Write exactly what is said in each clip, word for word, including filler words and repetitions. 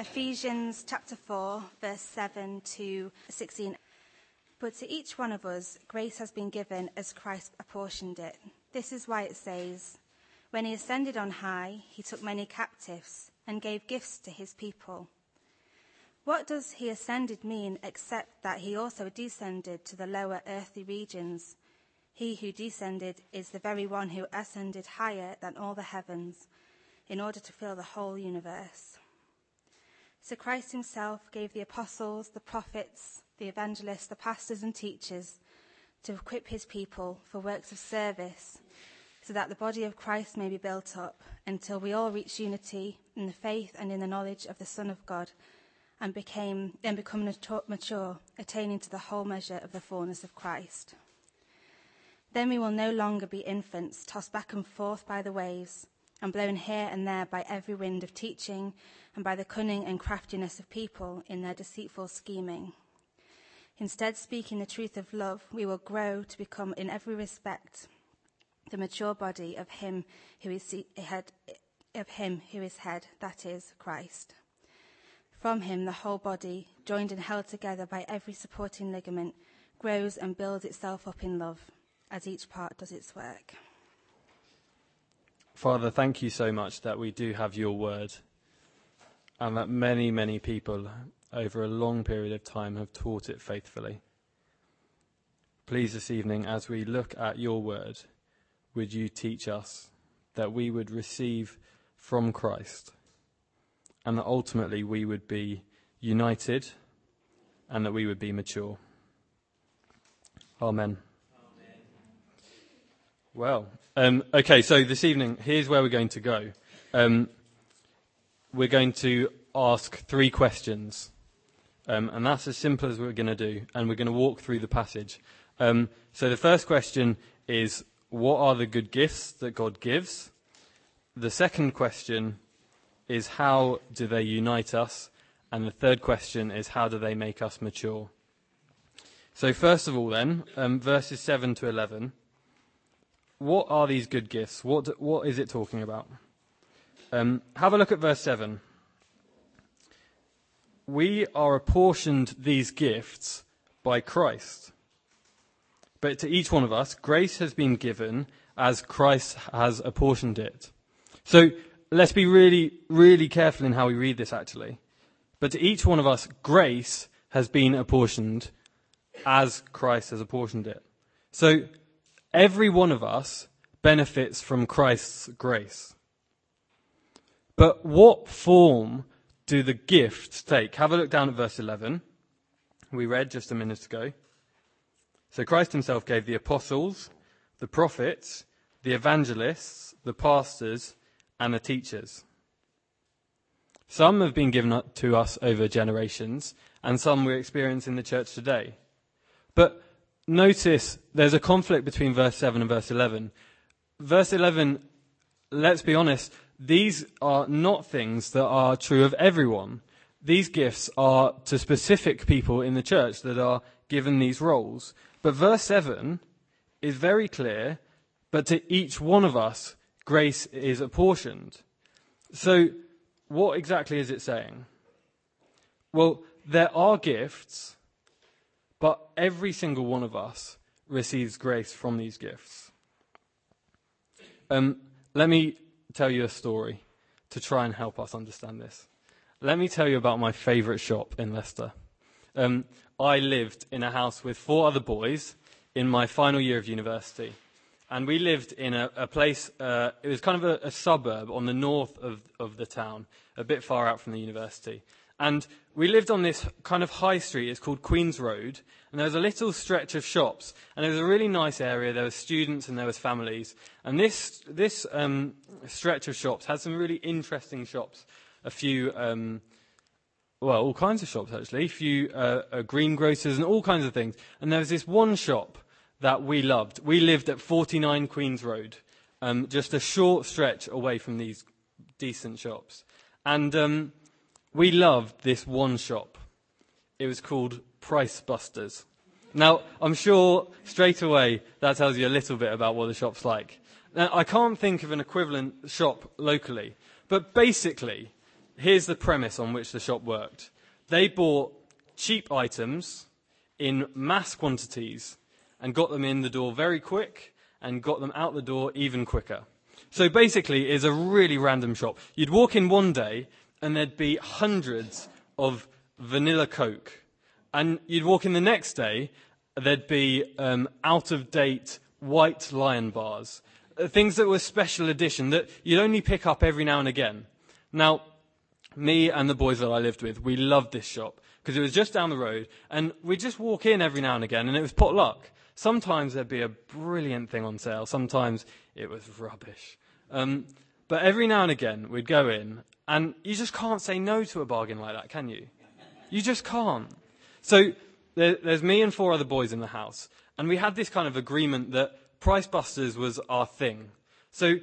Ephesians chapter four, verse seven to sixteen. But to each one of us, grace has been given as Christ apportioned it. This is why it says, when he ascended on high, he took many captives and gave gifts to his people. What does he ascended mean except that he also descended to the lower earthly regions? He who descended is the very one who ascended higher than all the heavens in order to fill the whole universe. So Christ himself gave the apostles, the prophets, the evangelists, the pastors and teachers to equip his people for works of service, so that the body of Christ may be built up until we all reach unity in the faith and in the knowledge of the Son of God and became and become mature, attaining to the whole measure of the fullness of Christ. Then we will no longer be infants, tossed back and forth by the waves and blown here and there by every wind of teaching and by the cunning and craftiness of people in their deceitful scheming. Instead, speaking the truth of love, we will grow to become in every respect the mature body of him who is head, of him who is head, that is, Christ. From him the whole body, joined and held together by every supporting ligament, grows and builds itself up in love, as each part does its work. Father, thank you so much that we do have your word, and that many, many people over a long period of time have taught it faithfully. Please, this evening, as we look at your word, would you teach us that we would receive from Christ, and that ultimately we would be united, and that we would be mature. Amen. Well, um, okay, so this evening, here's where we're going to go. Um, we're going to ask three questions, um, and that's as simple as we're going to do, and we're going to walk through the passage. Um, so the first question is, what are the good gifts that God gives? The second question is, how do they unite us? And the third question is, how do they make us mature? So first of all then, um, verses seven to eleven. What are these good gifts? What what is it talking about? Um, have a look at verse seven. We are apportioned these gifts by Christ. But to each one of us, grace has been given as Christ has apportioned it. So let's be really, really careful in how we read this actually. But to each one of us, grace has been apportioned as Christ has apportioned it. So every one of us benefits from Christ's grace. But what form do the gifts take? Have a look down at verse eleven. We read just a minute ago. So Christ himself gave the apostles, the prophets, the evangelists, the pastors, and the teachers. Some have been given to us over generations, and some we experience in the church today. But notice there's a conflict between verse seven and verse eleven. Verse eleven, let's be honest, these are not things that are true of everyone. These gifts are to specific people in the church that are given these roles. But verse seven is very clear, but to each one of us, grace is apportioned. So what exactly is it saying? Well, there are gifts, but every single one of us receives grace from these gifts. Um, let me tell you a story to try and help us understand this. Let me tell you about my favourite shop in Leicester. Um, I lived in a house with four other boys in my final year of university. And we lived in a, a place, uh, it was kind of a, a suburb on the north of, of the town, a bit far out from the university. And we lived on this kind of high street, it's called Queen's Road, and there was a little stretch of shops, and it was a really nice area, there were students and there was families. And this this um, stretch of shops had some really interesting shops, a few, um, well, all kinds of shops actually, a few uh, uh, greengrocers and all kinds of things. And there was this one shop that we loved. We lived at forty-nine Queen's Road, um, just a short stretch away from these decent shops. And um, we loved this one shop. It was called Price Busters. Now, I'm sure straight away that tells you a little bit about what the shop's like. Now, I can't think of an equivalent shop locally, but basically, here's the premise on which the shop worked. They bought cheap items in mass quantities and got them in the door very quick and got them out the door even quicker. So basically, it's a really random shop. You'd walk in one day and there'd be hundreds of vanilla Coke. And you'd walk in the next day, there'd be um, out-of-date white Lion bars. Uh, things that were special edition that you'd only pick up every now and again. Now, me and the boys that I lived with, we loved this shop because it was just down the road. And we'd just walk in every now and again and it was potluck. Sometimes there'd be a brilliant thing on sale. Sometimes it was rubbish. Um, but every now and again, we'd go in, and you just can't say no to a bargain like that, can you? You just can't. So there, there's me and four other boys in the house, and we had this kind of agreement that Price Busters was our thing. So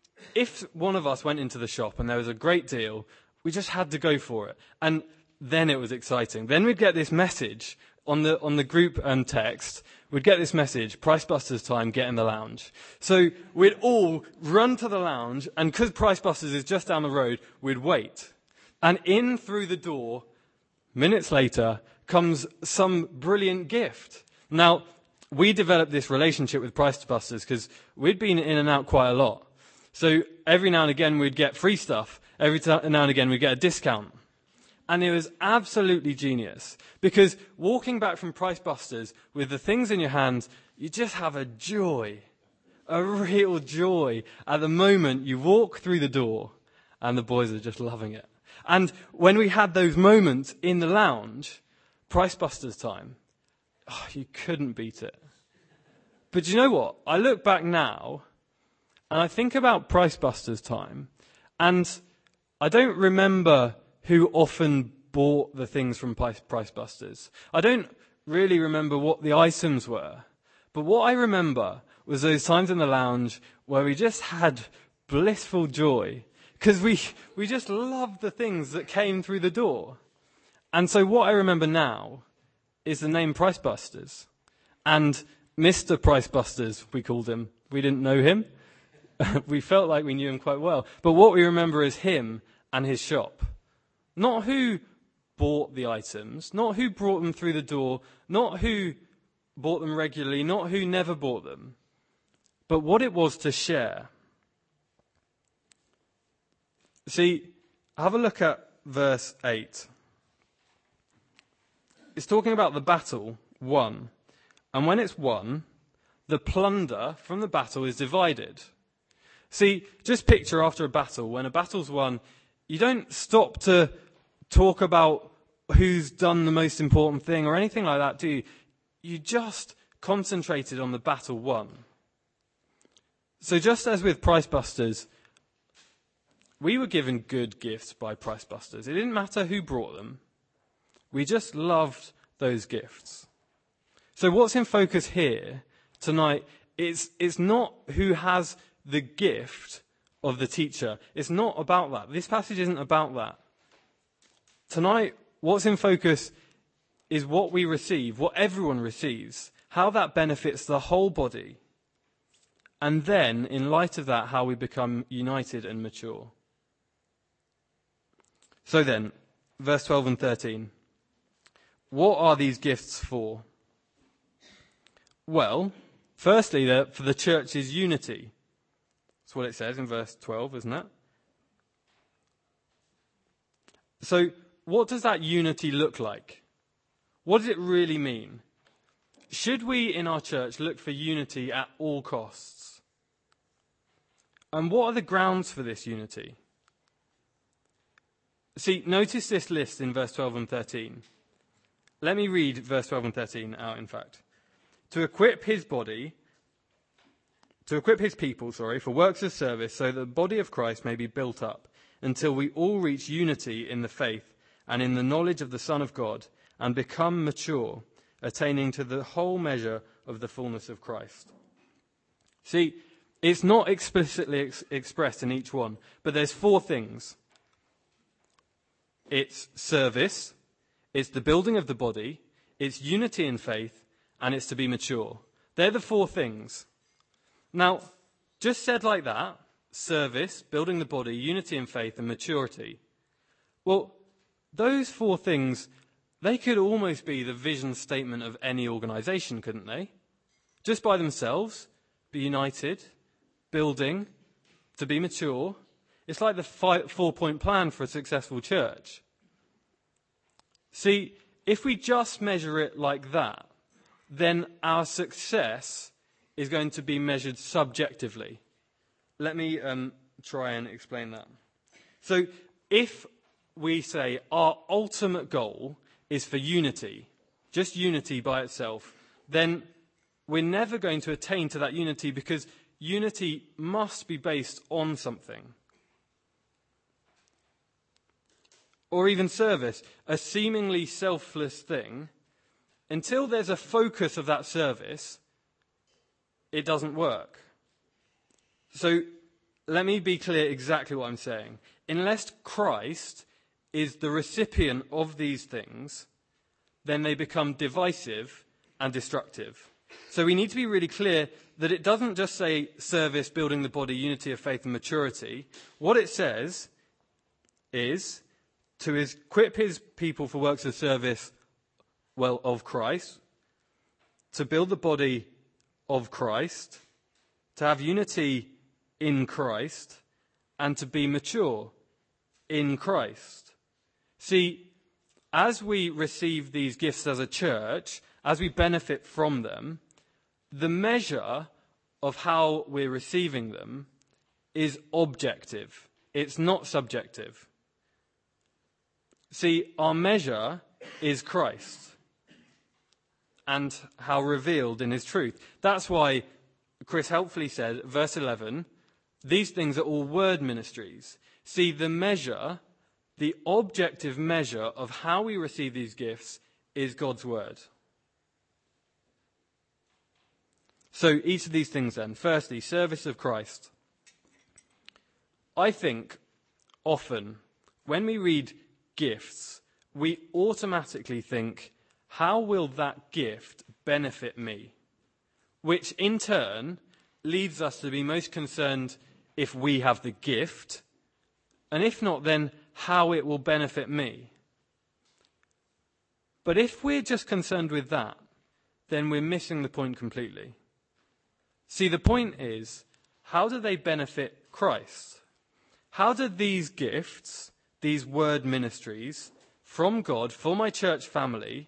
if one of us went into the shop and there was a great deal, we just had to go for it. And then it was exciting. Then we'd get this message on the on the group um, text. We'd get this message, Price Busters time, get in the lounge. So we'd all run to the lounge, and because Price Busters is just down the road, we'd wait. And in through the door, minutes later, comes some brilliant gift. Now, we developed this relationship with Price Busters because we'd been in and out quite a lot. So every now and again, we'd get free stuff. Every t- now and again, we'd get a discount. And it was absolutely genius because walking back from Price Busters with the things in your hands, you just have a joy, a real joy at the moment you walk through the door, and the boys are just loving it. And when we had those moments in the lounge, Price Busters time, oh, you couldn't beat it. But you know what? I look back now and I think about Price Busters time, and I don't remember who often bought the things from Price Busters. I don't really remember what the items were. But what I remember was those times in the lounge where we just had blissful joy because we, we just loved the things that came through the door. And so what I remember now is the name Price Busters. And Mister Price Busters, we called him. We didn't know him. We felt like we knew him quite well. But what we remember is him and his shop. Not who bought the items, not who brought them through the door, not who bought them regularly, not who never bought them, but what it was to share. See, have a look at verse eight. It's talking about the battle won. And when it's won, the plunder from the battle is divided. See, just picture after a battle, when a battle's won, you don't stop to talk about who's done the most important thing or anything like that, do you? You just concentrated on the battle won. So just as with Price Busters, we were given good gifts by Price Busters. It didn't matter who brought them. We just loved those gifts. So what's in focus here tonight is it's not who has the gift of the teacher. It's not about that. This passage isn't about that. Tonight, what's in focus is what we receive, what everyone receives, how that benefits the whole body, and then, in light of that, how we become united and mature. So then, verse twelve and thirteen. What are these gifts for? Well, firstly, they're for the church's unity. That's what it says in verse twelve, isn't it? So, what does that unity look like? What does it really mean? Should we in our church look for unity at all costs? And what are the grounds for this unity? See, notice this list in verse twelve and thirteen. Let me read verse twelve and thirteen out, in fact. To equip his body, to equip his people, sorry, for works of service, so that the body of Christ may be built up, until we all reach unity in the faith and in the knowledge of the Son of God, and become mature, attaining to the whole measure of the fullness of Christ. See, it's not explicitly ex- expressed in each one, but there's four things. It's service, it's the building of the body, it's unity in faith, and it's to be mature. They're the four things. Now, just said like that, service, building the body, unity in faith, and maturity. Well, those four things, they could almost be the vision statement of any organisation, couldn't they? Just by themselves, be united, building, to be mature. It's like the five, four-point plan for a successful church. See, if we just measure it like that, then our success is going to be measured subjectively. Let me um, try and explain that. So if we say our ultimate goal is for unity, just unity by itself, then we're never going to attain to that unity, because unity must be based on something. Or even service, a seemingly selfless thing, until there's a focus of that service, it doesn't work. So let me be clear exactly what I'm saying. Unless Christ is the recipient of these things, then they become divisive and destructive. So we need to be really clear that it doesn't just say service, building the body, unity of faith and maturity. What it says is to equip his people for works of service, well, of Christ, to build the body of Christ, to have unity in Christ, and to be mature in Christ. See, as we receive these gifts as a church, as we benefit from them, the measure of how we're receiving them is objective. It's not subjective. See, our measure is Christ and how revealed in his truth. That's why Chris helpfully said, verse eleven, these things are all word ministries. See, the measure, the objective measure of how we receive these gifts is God's word. So each of these things then. Firstly, service of Christ. I think often when we read gifts, we automatically think, how will that gift benefit me? Which in turn leads us to be most concerned if we have the gift, and if not, then how it will benefit me. But if we're just concerned with that, then we're missing the point completely. See, the point is, how do they benefit Christ? How do these gifts, these word ministries from God for my church family,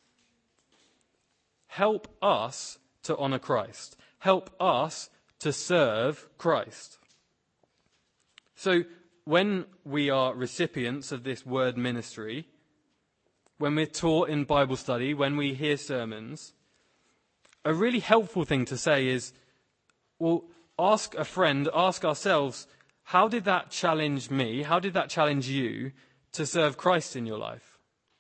help us to honour Christ, help us to serve Christ? So when we are recipients of this word ministry, when we're taught in Bible study, when we hear sermons, a really helpful thing to say is, well, ask a friend, ask ourselves, how did that challenge me? How did that challenge you to serve Christ in your life?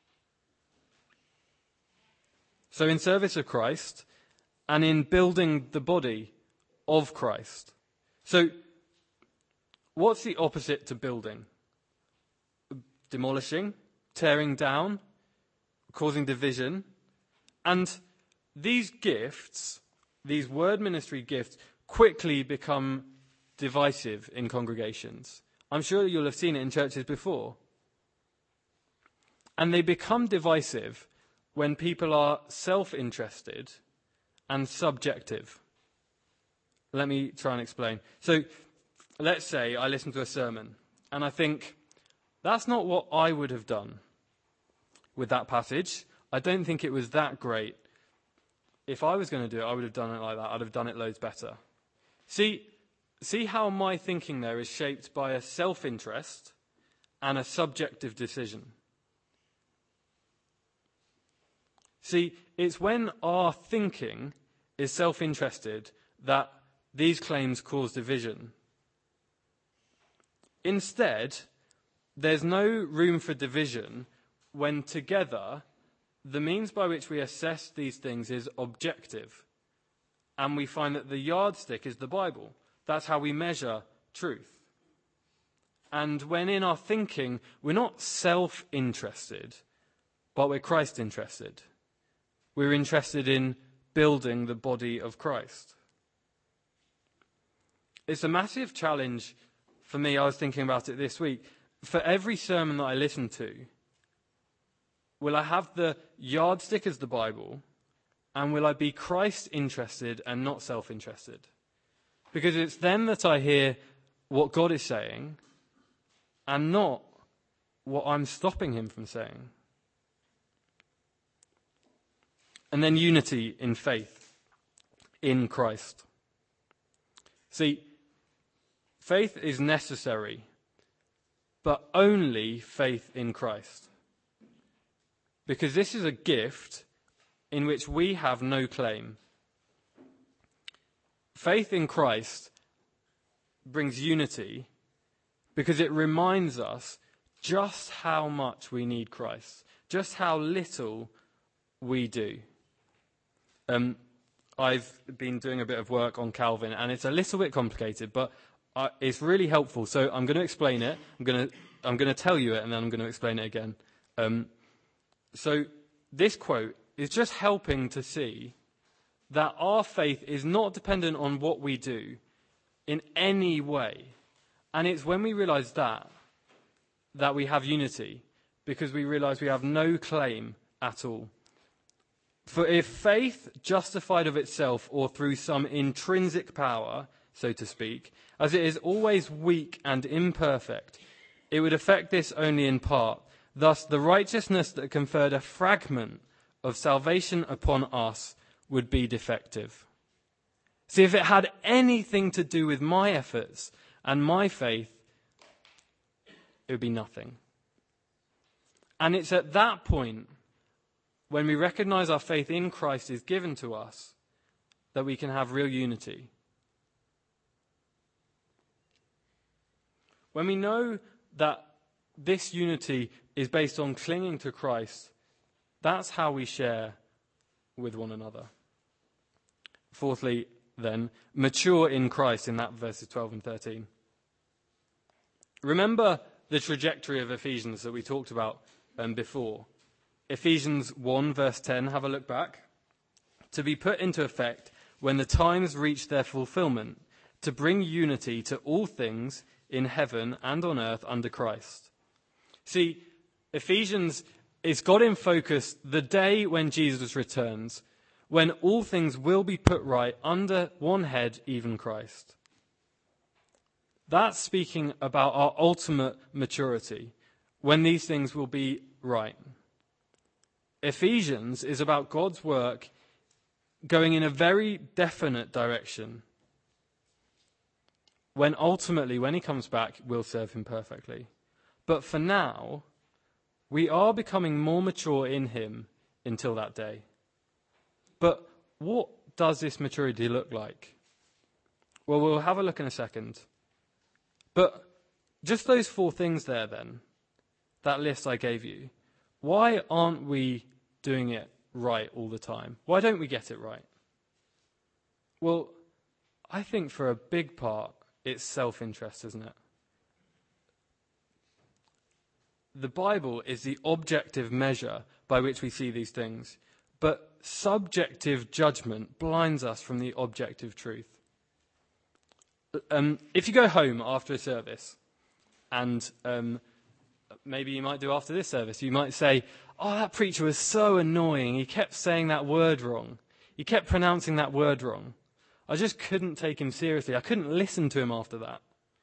So in service of Christ and in building the body of Christ. So what's the opposite to building? Demolishing, tearing down, causing division. And these gifts, these word ministry gifts, quickly become divisive in congregations. I'm sure you'll have seen it in churches before. And they become divisive when people are self-interested and subjective. Let me try and explain. So let's say I listen to a sermon and I think, that's not what I would have done with that passage. I don't think it was that great. If I was going to do it, I would have done it like that. I'd have done it loads better. See, see how my thinking there is shaped by a self-interest and a subjective decision. See, it's when our thinking is self-interested that these claims cause division. Instead, there's no room for division when together the means by which we assess these things is objective. And we find that the yardstick is the Bible. That's how we measure truth. And when in our thinking, we're not self-interested, but we're Christ-interested. We're interested in building the body of Christ. It's a massive challenge for me. I was thinking about it this week. for every sermon that I listen to, will I have the yardstick as the Bible, and will I be Christ interested and not self-interested? Because it's then that I hear what God is saying and not what I'm stopping him from saying. And then unity in faith in Christ. See, faith is necessary, but only faith in Christ. Because this is a gift in which we have no claim. Faith in Christ brings unity because it reminds us just how much we need Christ, just how little we do. Um, I've been doing a bit of work on Calvin, and it's a little bit complicated, but uh, it's really helpful. So I'm going to explain it. I'm going to I'm going to tell you it, and then I'm going to explain it again. Um, so this quote is just helping to see that our faith is not dependent on what we do in any way. And it's when we realize that, that we have unity, because we realize we have no claim at all. For if faith justified of itself or through some intrinsic power, so to speak, as it is always weak and imperfect, it would effect this only in part. Thus, the righteousness that conferred a fragment of salvation upon us would be defective. See, if it had anything to do with my efforts and my faith, it would be nothing. And it's at that point, when we recognize our faith in Christ is given to us, that we can have real unity. When we know that this unity is based on clinging to Christ, that's how we share with one another. Fourthly, then, mature in Christ in that verses twelve and thirteen. Remember the trajectory of Ephesians that we talked about um, before. Ephesians one verse ten, have a look back. To be put into effect when the times reach their fulfillment, to bring unity to all things in heaven and on earth under Christ. See, Ephesians is got in focus the day when Jesus returns, when all things will be put right under one head, even Christ. That's speaking about our ultimate maturity, when these things will be right. Ephesians is about God's work going in a very definite direction, when ultimately, when he comes back, we'll serve him perfectly. But for now, we are becoming more mature in him until that day. But what does this maturity look like? Well, we'll have a look in a second. But just those four things there then, that list I gave you, why aren't we doing it right all the time? Why don't we get it right? Well, I think for a big part, it's self-interest, isn't it? The Bible is the objective measure by which we see these things, but subjective judgment blinds us from the objective truth. Um, if you go home after a service, and um, maybe you might do after this service, you might say, oh, that preacher was so annoying. He kept saying that word wrong. He kept pronouncing that word wrong. I just couldn't take him seriously. I couldn't listen to him after that.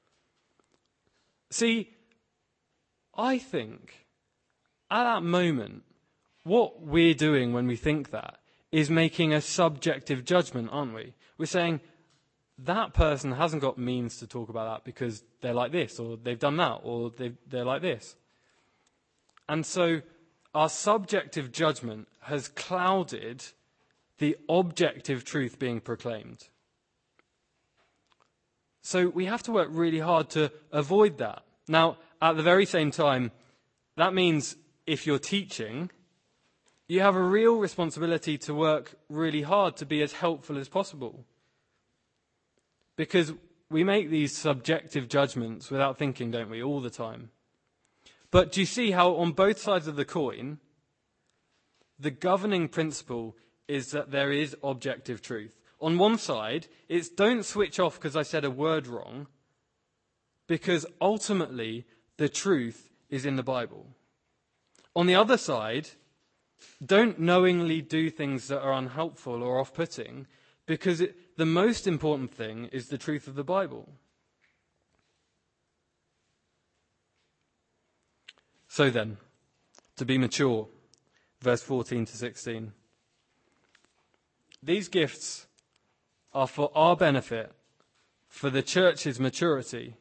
See, I think at that moment, what we're doing when we think that is making a subjective judgment, aren't we? We're saying that person hasn't got means to talk about that because they're like this, or they've done that, or they've, they're like this. And so our subjective judgment has clouded the objective truth being proclaimed. So we have to work really hard to avoid that. Now, at the very same time, that means if you're teaching, you have a real responsibility to work really hard to be as helpful as possible. Because we make these subjective judgments without thinking, don't we, all the time. But do you see how on both sides of the coin, the governing principle is that there is objective truth. On one side, it's don't switch off because I said a word wrong, because ultimately the truth is in the Bible. On the other side, don't knowingly do things that are unhelpful or off-putting, because it, the most important thing is the truth of the Bible. So then, to be mature, verse fourteen to sixteen. These gifts are for our benefit, for the church's maturity.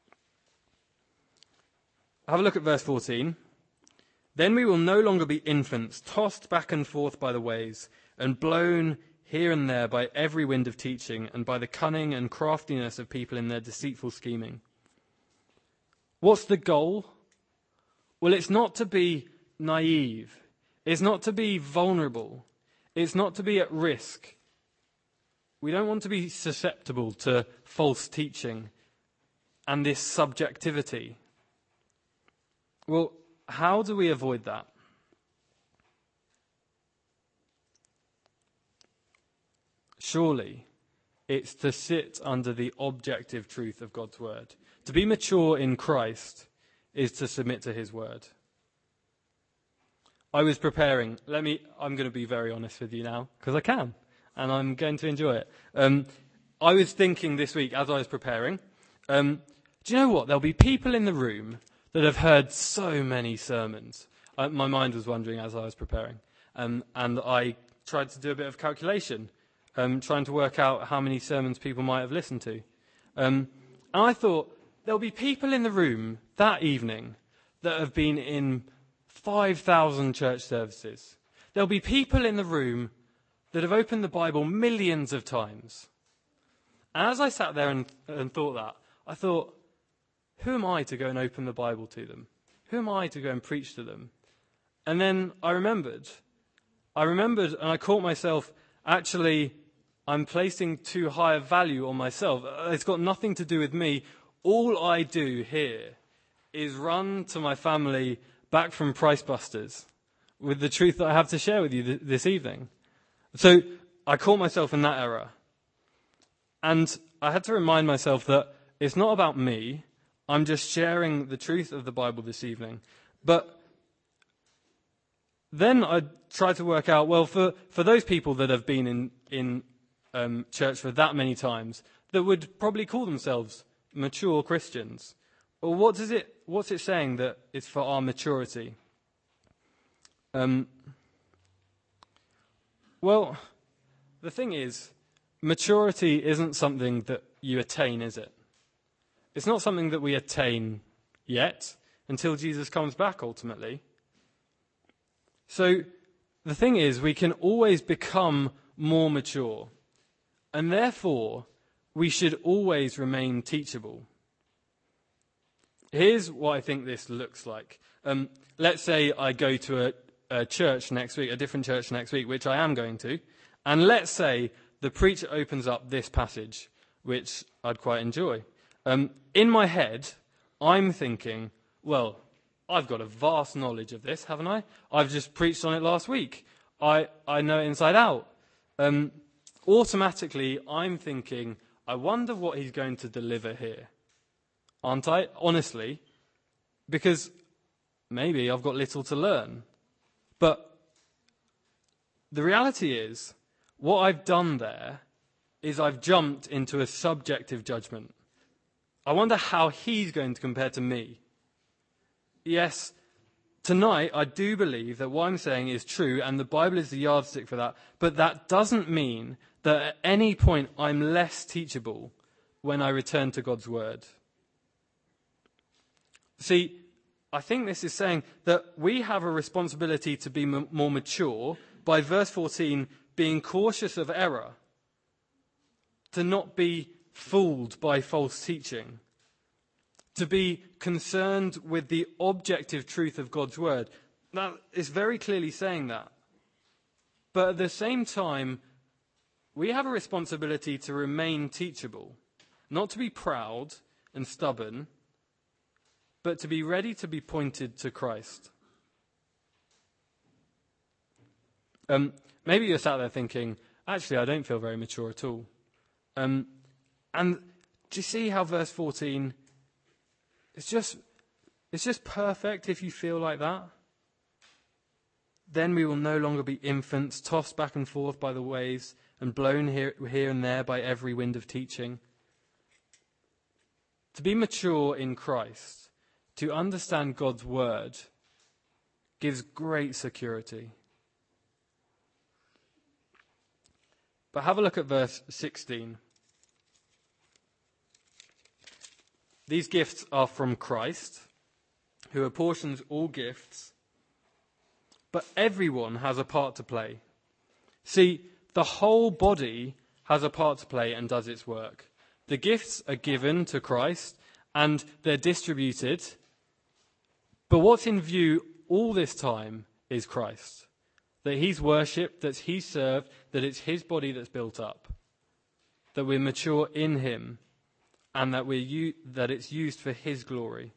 Have a look at verse fourteen. Then we will no longer be infants, tossed back and forth by the waves, and blown here and there by every wind of teaching, and by the cunning and craftiness of people in their deceitful scheming. What's the goal? Well, it's not to be naive. It's not to be vulnerable. It's not to be at risk. We don't want to be susceptible to false teaching and this subjectivity. Well, how do we avoid that? Surely, it's to sit under the objective truth of God's word. To be mature in Christ is to submit to his word. I was preparing, let me, I'm going to be very honest with you now, because I can, and I'm going to enjoy it. Um, I was thinking this week as I was preparing, um, do you know what? There'll be people in the room that have heard so many sermons. Uh, my mind was wandering as I was preparing, um, and I tried to do a bit of calculation, um, trying to work out how many sermons people might have listened to. Um, and I thought, there'll be people in the room that evening that have been in five thousand church services. There'll be people in the room that have opened the Bible millions of times. And as I sat there and, and thought that, I thought, who am I to go and open the Bible to them? Who am I to go and preach to them? And then I remembered. I remembered and I caught myself, actually, I'm placing too high a value on myself. It's got nothing to do with me. All I do here is run to my family back from Price Busters with the truth that I have to share with you th- this evening. So I caught myself in that error. And I had to remind myself that it's not about me. I'm just sharing the truth of the Bible this evening. But then I tried to work out, well, for, for those people that have been in, in um, church for that many times, that would probably call themselves mature Christians, well, what does it, what's it saying that it's for our maturity? Um, well, the thing is, maturity isn't something that you attain, is it? It's not something that we attain yet until Jesus comes back, ultimately. So the thing is, we can always become more mature, and therefore we should always remain teachable. Here's what I think this looks like. Um, let's say I go to a, a church next week, a different church next week, which I am going to, and let's say the preacher opens up this passage, which I'd quite enjoy. Um, in my head, I'm thinking, well, I've got a vast knowledge of this, haven't I? I've just preached on it last week. I, I know it inside out. Um, automatically, I'm thinking, I wonder what he's going to deliver here. Aren't I? Honestly. Because maybe I've got little to learn. But the reality is, what I've done there is I've jumped into a subjective judgment. I wonder how he's going to compare to me. Yes, tonight I do believe that what I'm saying is true and the Bible is the yardstick for that, but that doesn't mean that at any point I'm less teachable when I return to God's word. See, I think this is saying that we have a responsibility to be m- more mature by verse fourteen being cautious of error, to not be fooled by false teaching, to be concerned with the objective truth of God's word. That is very clearly saying that. But at the same time, we have a responsibility to remain teachable, not to be proud and stubborn, but to be ready to be pointed to Christ. Um, maybe you're sat there thinking, actually, I don't feel very mature at all. Um, and do you see how verse fourteen, it's just It's just perfect if you feel like that. Then we will no longer be infants, tossed back and forth by the waves and blown here, here and there by every wind of teaching. To be mature in Christ, to understand God's word, gives great security. But have a look at verse sixteen. These gifts are from Christ, who apportions all gifts, but everyone has a part to play. See, the whole body has a part to play and does its work. The gifts are given to Christ and they're distributed, but what's in view all this time is Christ. That he's worshipped, that he's served, that it's his body that's built up, that we're mature in him, and that we're u- that it's used for his glory.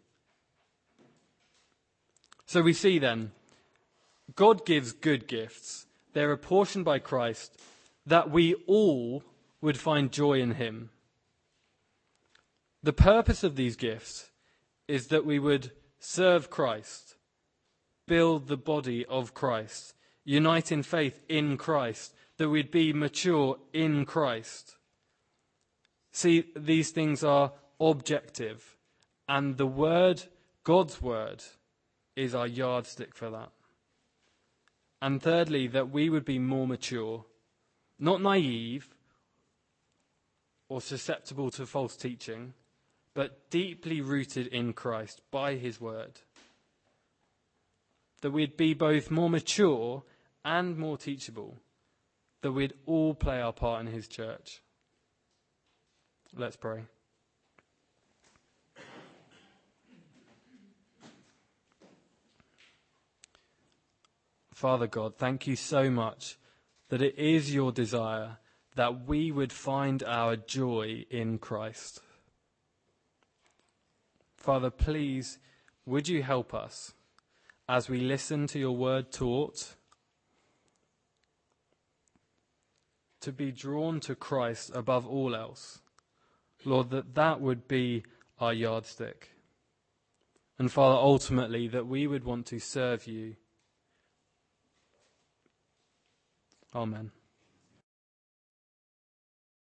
So we see then, God gives good gifts. They're apportioned by Christ, that we all would find joy in him. The purpose of these gifts is that we would serve Christ, build the body of Christ, unite in faith in Christ, that we'd be mature in Christ. See, these things are objective, and the word, God's word, is our yardstick for that. And thirdly, that we would be more mature, not naive or susceptible to false teaching, but deeply rooted in Christ by his word. That we'd be both more mature and more teachable, that we'd all play our part in his church. Let's pray. Father God, thank you so much that it is your desire that we would find our joy in Christ. Father, please, would you help us as we listen to your word taught to be drawn to Christ above all else. Lord, that that would be our yardstick. And Father, ultimately, that we would want to serve you. Amen.